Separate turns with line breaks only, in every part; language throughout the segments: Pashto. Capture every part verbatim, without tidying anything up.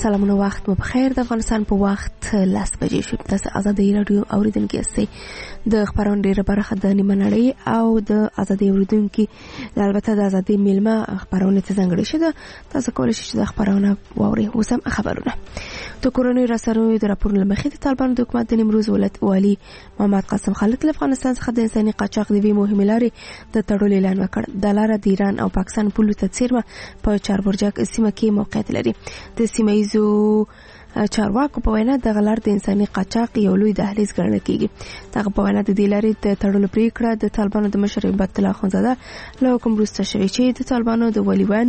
سلامونه، وخت مو بخیر. د افغانستان په وخت لاس بجې شو. تاسو ازادي رادیو اوریدونکو یاستئ. د خبرونو ډیره برخه د نیمه نړۍ او د ازادي اوریدونکو البته د ازادي میلمه خبرونه ته ځانګړي شوه. تاسو کولای شئ د خبرونه واورئ. اوس هم خبرونه د کورونی رسنیو د راپورونو لمخې د طالبانو د حکومت د نیمروز ولایت والي محمد قاسم خالد له افغانستان څخه د انساني قاچاق د وی مهمه لارې د تړلو اعلان وکړ. د لارې د ایران او پاکستان پولو ته څیرمه په چاربرجک سیمه کې موقعیت لري. د سیمه ییزو چارواکو په وینا د غلار د انساني قاچاق یو لوی دهلیز ګڼل کیږي. دغه په وینا د دې لارې د تړلو پریکړه د طالبانو د مشر عبادت الله خانزاده له حکم وروسته شوې چې د طالبانو د ولیوان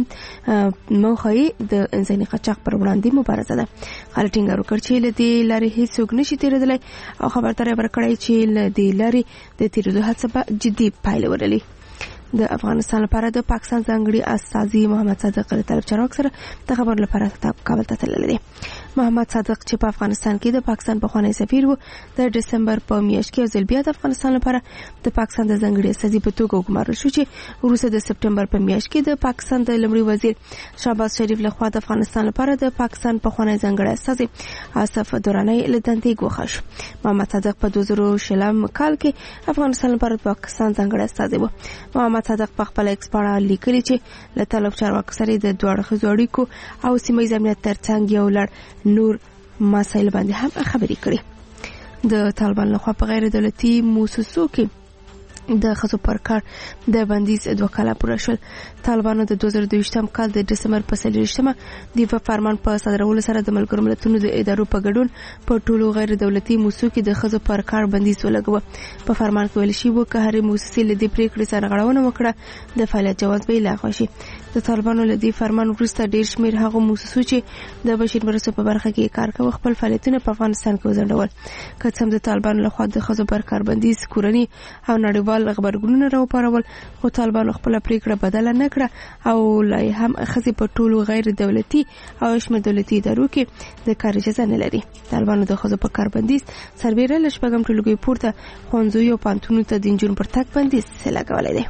موخه د انساني قاچاق پر وړاندې مبارزه ده. خلک ټینګار وکړ چې له دې لارې هیڅوک نشي تیرېدلی او خبرداری ورکړی چې له دې لارې د تیرېدو هڅه به جدي پایله ولري. د افغانستان لپاره د پاکستان ځانګړي استازي محمد صادق له طرف چارواک سره د خبر لپاره کابل ته تللی دی. محمد صادق چې په افغانستان کې د پاکستان پخوانی سفیر وو، د دسمبر په میاشت کې ځل بیا د افغانستان لپاره د پاکستان د ځانګړي استازي په توګه وګمارل شو چې وروسته د سپټمبر په میاشت کې د پاکستان د لومړي وزیر شهباز شریف لخوا د افغانستان لپاره د پاکستان پخوانی ځانګړي استازي آصف دورانی له دندې ګوښه شو. محمد صادق په دوه زره شلم کال کې افغانستان لپاره د پاکستان ځانګړي استازي وو. محمد صادق په خپل ایکس باندې لیکلي چې له طالب چارواکو سره د دوه اړخیزو اړیکو او سیمه ییز امنیت ترڅنګ یو لړ نور مسایل باندې هم خبرې کړې. د طالبان لخوا په غیر دولتي موسسو کې د خصو پر کار د بندیز دوه کاله پوره شول. طالبانو د دوه زره دویشتم کال د دسمبر په څلوېښتمه د فرمان په صادرولو سره د ملګرو ملتونو د ادارو په ګډون په ټولو غیر دولتي موسسو کې د خصو پر کار بندیز ولګوه. په فرمان کې ویل شوی و که هرې موسسې له دې پریکړې سره غړونه وکړه د فعالیت جواز به لغوه شي. د طالبانو له دې فرمان وروسته ډیر شمیر هغه موسسو چې د بشري مرستو په برخه کې کار کوي خپل فعالیتونه په افغانستان کې وځنډول. که څه هم د طالبانو لخوا د خصو پر کار بندیز کورنی او نړیوال خبرګونونه راوپارول، خو طالبانو خپل پریکړه بدله نه کړه او لای هم خزي په ټولو غیر دولتي او شمه دولتي ادارو کې د کار اجازه نه لري. طالبانو د خزو په کار بندیز سربېره لشپږم ټولګي پورته خوندزوی او پانتونو ته د انجون پر تک بندیز لګولای دی.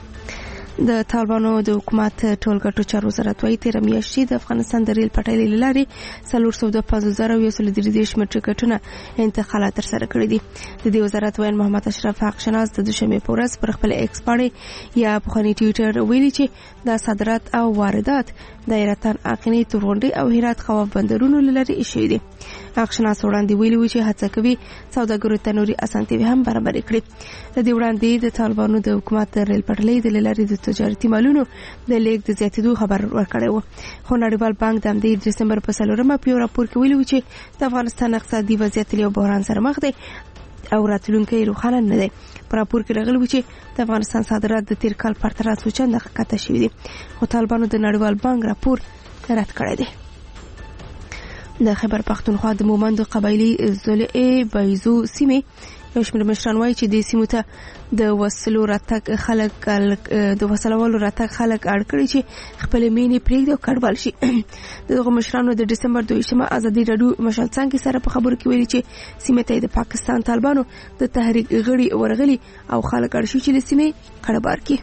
د طالبانو د حکومت ټولګټو چارو وزارت وايي تیر میاشتې د افغانستان د ریل پټلۍ لارې څلور سوه پنځوس زره یو سل درې دېرش متره ټکټونه انتقالات ترسره کړي دي. د دې وزارت وایي محمد اشرف حق شناس د دوشنبه په ورځ پر خپل ایکس باندې یا پخوانی ټویټر ویلي چې د صادرات او واردات دایرتان اقینی تورغونډي او هرات خواف بندرونو لري شوی دي. حق شناس وړاندې ویلي و چې هڅه کوي سوداګرو ته نوري اسانتیاوې هم برابر کړي. د دې وړاندې د طالبانو د حکومت د ریل پټلۍ د لارې د تجارتي مالونو د لیږد د زیاتېدو خبر ورکړی و. خو نړیوال بانک د همدې دسمبر په څلورمه په یو راپور کې ویلي و چې د افغانستان اقتصادي وضعیت له بحران سره مخ دی او راتلونکی روښانه نه دی. په راپور کې راغلی و چې د افغانستان صادرات د تیر کال پرته څو چنده کښته شوي دي، خو طالبانو د نړیوال بانک راپور رد کړی دی. د خیبر پختونخوا د مومندو قبایلی ضلع بایزو سیمه یو شمېر مشران وایي چې د سیمو ته د وسلو راتګ خلک د وسلوالو راتګ خلک اړ کړي چې خپل مینې پرېږدي او کډوال شي. دغه مشرانو د دسمبر دویشتمه ازادي راډیو مشال څانګې سره په خبرو کې ویلي چې سیمې ته د پاکستان طالبانو د تحریک غړي ورغلي او خلک اړ شي چې له سیمې کډبار کړي.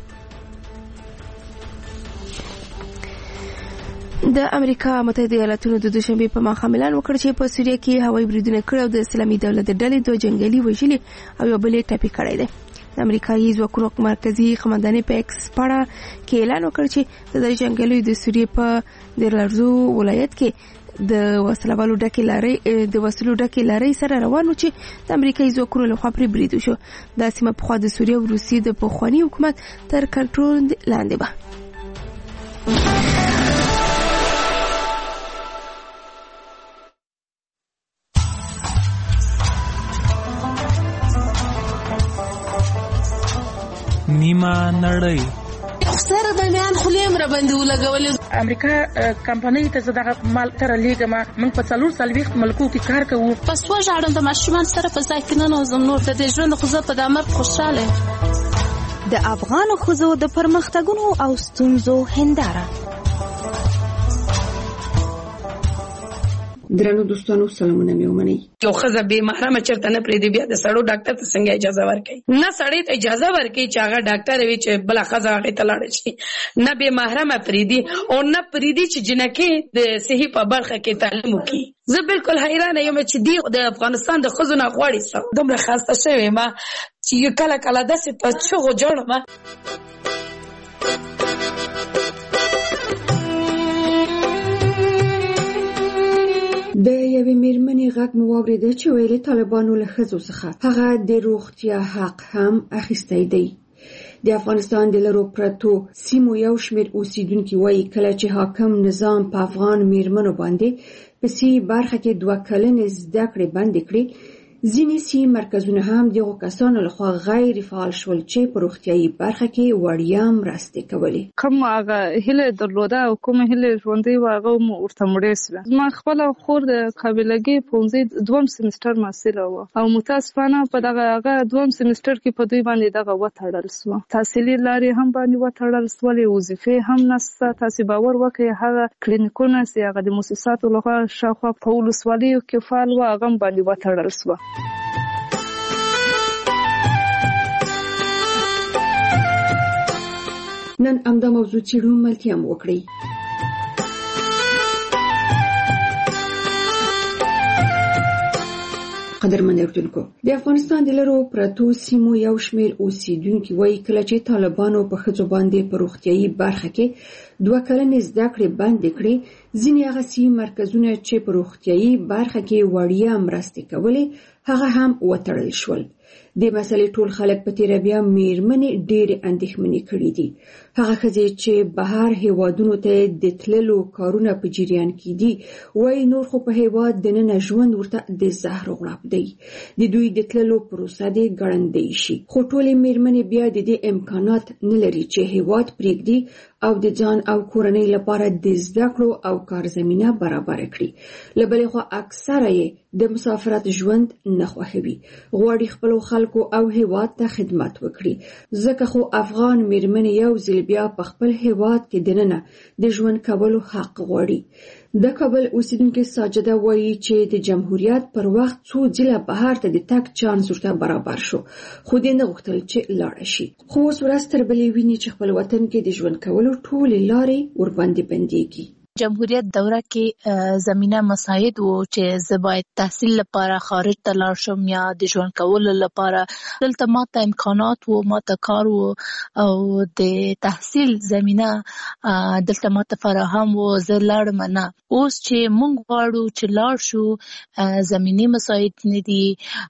د امریکا متحده ایالاتونو د دوشنبه په ماښام اعلان وکړ چې په سوریه کې هوایي بریدونه کړي او د اسلامي دولت د ډلې دوه جنگیالي وژلي او یو بل یې ټپي کړی دی. د امریکایي ځواکونو مرکزي قومندانۍ په ایکس پاڼه کې اعلان وکړ چې د دې جنگیالیو د سوریې په دیرلارزو ولایت کې د وسلوالو ډکې لارې د وسلو ډکې لارې سره روان و چې د امریکایي ځواکونو لخوا پرې برید وشو. دا سیمه پخوا د سوریه او روسیې د پخواني حکومت تر کنټرول لاندې وه.
نیمه نړۍ
سره د میان خلیم را باندې ولګولې.
امریکا کمپنۍ ته زداغه مال تر لیګما موږ په څلور سلويخت ملکو کې کار کوو.
پس و ژړم د ماشومان سره په ځای کې نه نوزم نور د دې ژوند خو زه په دامر خوشاله.
د افغان ښځو د پرمختګونو او ستونزو هنداره
درنو دوستانو سلامونه مې ومنئ.
یو ښځه بې محرمه چېرته نه پرېږدي، بیا د سړو ډاکټر ته څنګه اجازه ورکوي؟ نه سړی ته اجازه ورکوي چې هغه ډاکټر وي چې بله ښځه هغې ته لاړه شي، نه بې محرمه پرېږدي او نه پرېږدي چې جنکۍ د صحي په برخه کې تعلیم وکړي. زه بالکل حیرانه یم چې دی د افغانستان د ښځو نه غواړي څه. دومره خسته شوې یم چې کله کله داسې په چغو ژاړم.
د یوې میرمنې غږ مو واورېده چې ویلې طالبانو له ښځو څخه هغه د روغتیا حق هم اخیستی دی. د افغانستان د لرو پرتو سیمو یو شمېر اوسیدونکي وایي کله چې حاکم نظام په افغان میرمنو باندې په سی برخه کې دوه کلنې زده کړې بندې کړې، ځینې سی مرکزونه هم دغو کسانو لخوا غیر فعال شول چې په روغتیایي برخه کې وړیا مرستې کولې.
کوم هغه هیله درلوده او کوم هیله ژوندۍ وه هغه مو ورته مړې سوه. زما خپله خور د قابلګۍ پوهنځي دوم سیمسټر محصله وه او متاسفانه په دغه هغه دوم سیمسټر کې په دوی باندې دغه وتړل سوه. تحصیلي لارې هم باندې وتړل سولې، وظیفې هم نشته. تاسې باور وکړئ هغه کلینیکونه چې هغه د مؤسساتو لخوا شاوخوا په ولسوالیو کې فعال وه هغه هم باندې وتړل سوه.
نن همدا موضوع څېړو، ملتیا مو وکړئ. قدرمن اردوونکو، د افغانستان د لرو پرتو سیمو یو شمېر اوسیدونکي وایي کله چې طالبانو په ښځو باندې په روغتیایي برخه کې دوه کلنې زده کړې بندې کړې، ځینې هغه سی مرکزونه چې په روغتیایي برخه کې وړیا مرستې کولې هغه هم وتړل شول. د مسلې ټول خلک په تیره بیا میرمنې ډېرې اندېښمنې کړي دي. هغه ښځې چې بهر هیوادونو ته د تللو کارونه په جریان کې دي وایي نور خو په هیواد دننه ژوند ورته د زهر غړپ دی. د دوی د تللو پروسه دې ګړندۍ شي، خو ټولې میرمنې بیا د دې امکانات نه لري چې هیواد پرېږدي او د ځان او کورنۍ لپاره د زده کړو او کار زمینه برابر کړي. له بلې خوا اکثره یې د مسافرت ژوند نه خوښوي، غواړي خپلو خلکو او هیواد ته خدمت وکړي. ځکه خو افغان میرمنې یو ځل بیا په خپل هیواد کې دننه د ژوند کولو حق غواړي. د کابل اوسیدونکې ساجده وایي چې د جمهوریت پر وخت څو ځله بهر ته د تګ چانس ورته برابر شو، خو دې نه غوښتل چې لاړه شي. خو اوس ورځ تر بلې ویني چې خپل وطن کې د ژوند کولو ټولې لارې ورباندې بندېږي.
جمهوریت دوره کې زمینه مساعد وو چې زه باید تحصیل لپاره خارج ته لاړ شم یا د ژوند کولو لپاره. دلته ماته امکانات وو، ماته کار وو او د تحصیل زمینه دلته ماته فراهم وو. زه لاړم نه. اوس چې مونږ غواړو چې لاړ شو زمینی مساعد نه دي.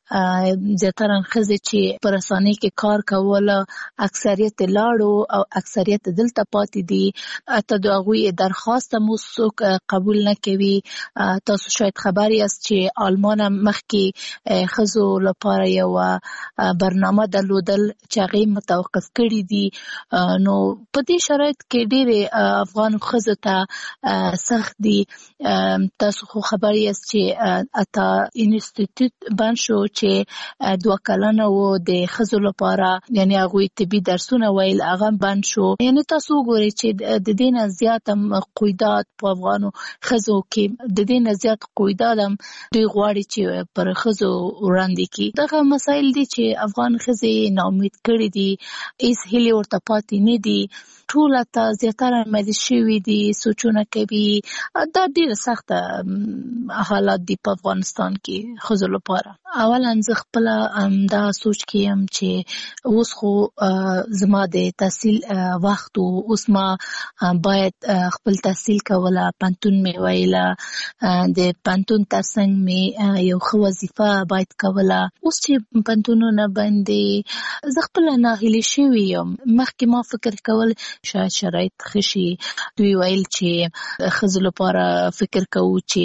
زیاتره ښځې چې په رسانۍ کې کار کوله اکثریت لاړو او اکثریت دلته پاتې دي. حتی د هغوی درخواست مو څوک قبول نه کوي. تاسو شاید خبر یاست چې آلمان مخکې ښځو لپاره یو برنامه درلودل چې هغې متوقف کړي دي. نو په دې شرایط کې ډېرې افغان ښځو ته سخت دي. تاسو خو خبر یاست چې اتا انسټیټیوټ بند شو چې دوه کلنه و د ښځو لپاره، یعنی هغوی طبي درسونه ویل هغه بند شو. یعنی تاسو وګورئ چې د دې نه زیات هم قیودات په افغانو ښځو کې د دې نه زیات قیودات هم دوی غواړي چې پر ښځو وړاندې کړي. دغه مسایل دي چې افغان ښځې ناامید کړي دي، هېڅ هیلې ورته پاتې نه دي. ټول ته زیاتره مریض شوي دي، سوچونه کوي. دا ډېره سخته حالات دي په افغانستان کې ښځو لپاره. اولا زه خپله دا سوچ کې یم چې اوس خو زما د تحصیل وخت و، اوس ما باید خپل تحصیل کوله، پنتون مې ویله، د پنتون ترڅنګ مې یو ښه وظیفه باید کوله. اوس چې پنتونونه بند دي زه خپله ناهیلې شوې یم. مخکې ما فکر کول شاید شرایط ښه شي. دوی ویل چې ښځو لپاره فکر کوو چې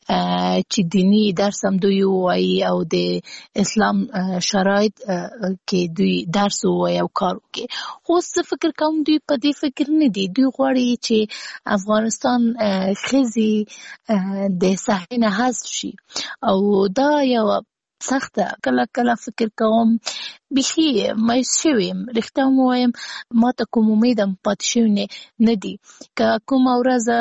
چې دینی درس هم دوی ووایي او د اسلام شرایط کې دوی درس ووایي او کار وکړي. خو زه فکر کوم دوی په دې فکر نه دي. دوی غواړي چې افغانستان ښځې د صحنې نه حذف شي او دا یو سخته. کله کله فکر کوم بخي مایوس شوم، رښتیا وایم ما ته کوم امید هم پاتې شوی نه دی. که کومه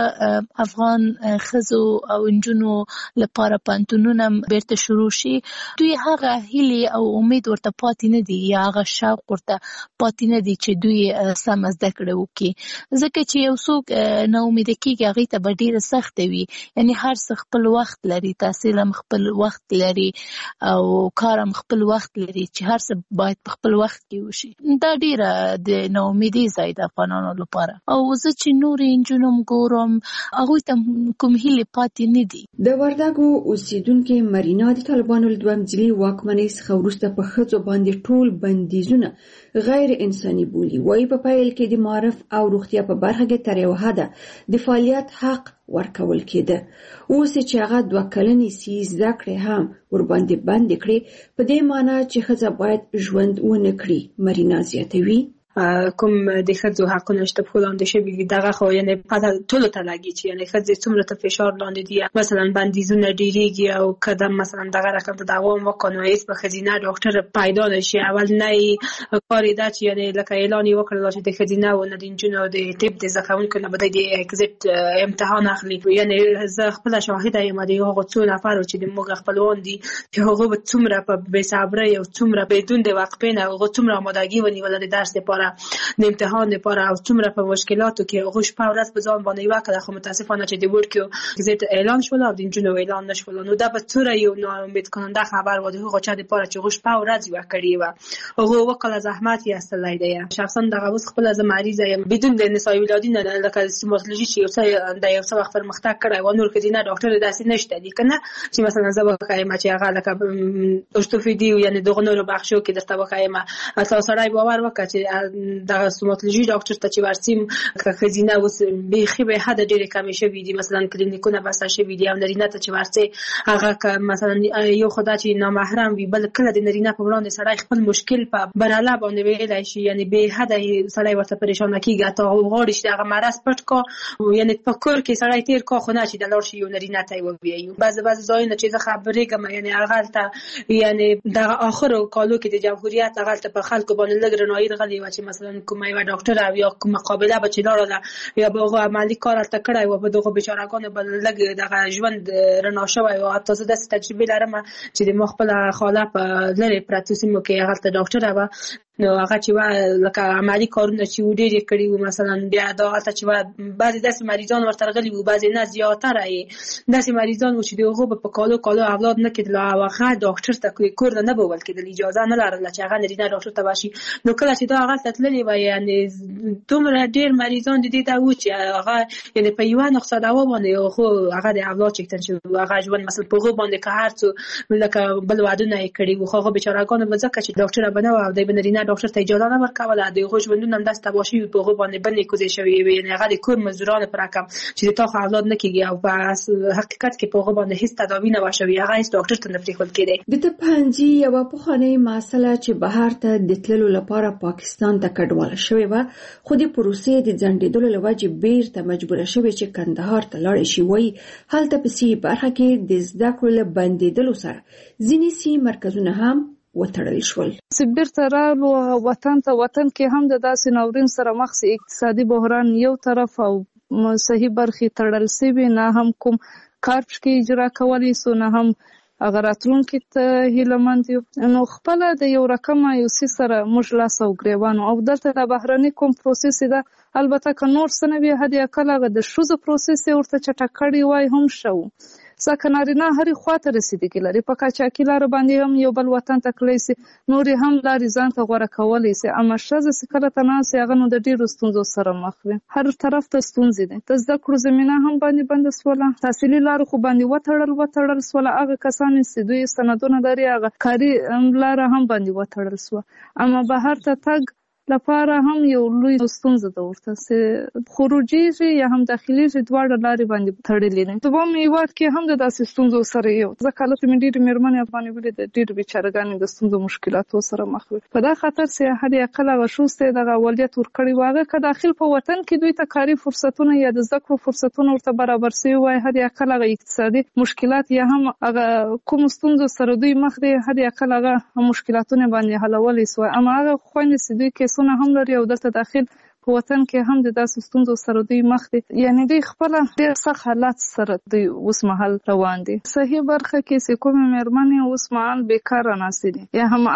ورځ افغان ښځو او نجونو لپاره پوهنتونونه بیرته شروع شي، دوی هغه هیلې او امید ورته پاتې نه دی، یا هغه شوق ورته پاتې نه دی چې دوی سمه زده کړه وکړي. ځکه چې یو څوک نا امیده کېږي هغې ته به ډېره سخته وي. یعنې هر څه خپل وخت لري، تحصیل هم خپل وخت لري او کار هم خپل وخت لري چې هر څه باید په خپل وخت کې وشي. دا ډیره د ناامیدۍ ځای د افغانانو لپاره. او زه چې نورې نجونې هم ګورم هغوی ته کوم هیلې پاتې نه دي.
د وردګو اوسیدونکې مرینا د طالبانو له دویم ځلي واکمنۍ څخه وروسته په ښځو باندې ټول بندیزونه غیر انساني بولي. وایي په پیل کې د معرف او روغتیا په برخه کې تر یوه حده د فعالیت حق ورکول کېده. اوس چې هغه دوه کلنې سي زده کړې هم ورباندې بندې کړې، په دې معنی چې ښځه باید ژوند ونه کړي. مرینا زیاتوي
کوم د ښځو حقونه شته په لاندې شوي دي، دغه خو یعنې پته ټولو ته لګي چې یعنې ښځې څومره ته فشار لاندې دي. مثلا بندیزونه ډېرېږي او که د مثلا دغه رقم ته دوام وکړو نو هېڅ به ښځینه ډاکټر پیدا نه شي. اول نه یې کار یې ده چې یعنې لکه اعلان یې وکړل چې د ښځینه او نه د نجونو د طب د زده کوونکو نه به دوی د اګزیټ امتحان اخلي. یعنې زه خپله شاهده یم د هغو څو نفرو چې د موږ خپلوان دي چې هغو به څومره په بېصبرۍ او څومره بدون د وقفې نه هغو څومره آمادګي ونیوله د درس لپاره، د امتحان لپاره، او څومره په مشکلاتو کې هغوی شپه ورځ په ځان باندې وکړه. خو متاسفانه چې د وړکیو اګزیټ اعلان شول او د نجونو اعلان نه شول، نو دا به څومره یو ناامید کننده خبر و د هغو چا دپاره چې هغوی شپه ورځ یوه کړې وه. هغوی اووه کاله زحمت یې ایستلی دی. شخصا دغه اوس خپله زه مریضه یم بدون د نسایي ولادي نه، لکه سټوماتولوژي چې یو څه د یو څه وخت پرمختګ کړی و، نور ښځینه ډاکټر داسې نشته دي که نه چې مثلا زه وښیم چې هغه لکه ارتوپیدي یعنې دغو نورو بخشو کې درته وښیم. تا سړی باور وکړه چې دغه سټوماتولوژي ډاکټر ته چې ورسیم که ښځینه اوس بیخي به حده ډېرې کمې شوي دي، مثلا کلینیکونه بسته شوي دي، او نرینه ته چې ورسې هغه که مثلا یو خو دا چې نامحرم وي، بل کله د نرینه په وړاندې سړی خپل مشکل په برله باندې ویلی شي، یعنې بې حده سړی ورته پریشانه کېږي. حتی غواړي چې دغه مرض پټ کا، یعنې په کور کې سړی تېر کا، خو نه چې د لاړ شي یو نرینه ته یې ووایي. بعضې بعضې ځایونه چې زه خبرېږم یعنې هغلته یعنې دغه آخرو کالو کې د جمهوریت هغلته په خلکو باندې لږ رڼایي راغلې وه چې مثلا کومه یوه ډاکټر او یا کومه قابله به چې لاړله یا به هغو عملي کار هلته کړی و، په دغو بېچارهګانو به لږ دغه ژوند رڼا شوی و. حتی زه داسې تجربې لرم چې د ما خپله خاله په لرې پرتو سیمو کې هغلته ډاکټره وه، نو هغه چې وه لکه عملي کارونه چې و ډېر یې کړي وو. مثلا بیا دا هلته چې وه بعضې داسې مریضان ورته راغلي وو، بعضې نه زیاتره یې داسې مریضان وو چې د هغو به په کالو کالو اولاد نه کېدل او هغه ډاکټر ته کور ته نه به وړل کېدل، اجازه نه لرله چې هغه نرینه ډاکټر ته ورشي. نو کله چې دا هغلته تللې وه یعنې دومره ډېر مریضان د دې ته وو چې هغه یعنې په یوه نقصه دوا باندې خو هغه د اولاد چکتن شوي وو. هغه ژوند مثلا په هغو باندې که هر څو لکه بل ودونه یې کړي وو، خو هغه بېچارهګانو به ځکه چې ډاکټره به نه وه او دی به نرینه ډاکټر ته اجازه نه ورکوله، د هغو ژوندونه هم داسې تباه شوي په هغو باندې بندې کوزې شوې وې. یعنې هغه د کور مزدورانو په رقم چې د تا خو اولاد نه کېږي او په حقیقت کې په هغو باندې هېڅ تداوي نه وه شوې، هغه هېڅ ډاکټر ته نه پرېښودل کېدی.
د طب پوهنځي یوه پخوانۍ محصله چې بهر ته د تللو لپاره پاکستان ته کډواله شوې وه، خو د پروسې د ځنډېدلو له وجې بیرته مجبوره شوې چې کندهار ته لاړه شي. وایي هلته په سي برخه کې د زده کړو له بندېدلو سره ځینې سي مرکزونه هم وتړل شول.
چې بیرته رالو وطن ته، وطن کې هم د داسې ناورین سره مخ سي، اقتصادي بحران یو طرف او صحیح برخې تړل سوي، نه هم کوم کار پکې اجرا کولی سو، نه هم هغه راتلونکي ته هیله مند یو. نو خپله د یو رقم مایوسي سره موږ لاس او ګریوان او دلته د بهرني کوم پروسس ده، البته که نور څه نه وي حد اقل هغه د ښځو پروسس یې ورته چټک کړی وای هم ښه و. ځکه نارینه هرې خوا ته رسېدګي لري، په قاچاقي لاره باندې هم یو بل وطن ته تللی سي، نورې هم لارې ځان ته غوره کولی سي. اما ښځه چې کله ته ناست یې هغه نو د ډېرو ستونزو سره مخ وي، هر طرف ته ستونزې دي. د زده کړو زمینه هم باندې بنده سوله، تحصیلي لارو خو باندې وتړل وتړل سوله، هغه کسان چې دوی سندونه لري هغه کاري لاره هم باندې وتړل سوه. اما بهر ته تګ لپاره هم یو لوی ستونزه ده ورته چې خروجي یا هم داخلي دواړه لارې باندې تړلې دي. دویم هیواد کې هم د داسې ستونزو سره یو ځکه چې مې ډېرې مېرمنې افغانې ولې د ډېرو بیچارهګانې د ستونزو مشکلاتو سره مخ وي. په دا خاطر چې هر اقل هغه شوز ته دغه اولویت ورکړی و هغه که داخل په وطن کې دوی ته کاري فرصتونه یا د زده کړو فرصتونه ورته برابر شوي وای هر اقل هغه اقتصادي مشکلات یا هم هغه کوم ستونزو سره دوی مخ دي هر اقل هغه مشکلاتونه باندې حلولی سوای. اما هغه خويندې چې دوی کیسونه هم لري او دلته داخل په وطن کې هم د داسې ستونزو سره دوی مخ دي یعنی دوی خپل ډېر سخت حالات سره دوی اوس مهال روان دي. صحیح برخه کې چې کومې مېرمنې اوس مهال بیکاره ناستې دي یا هم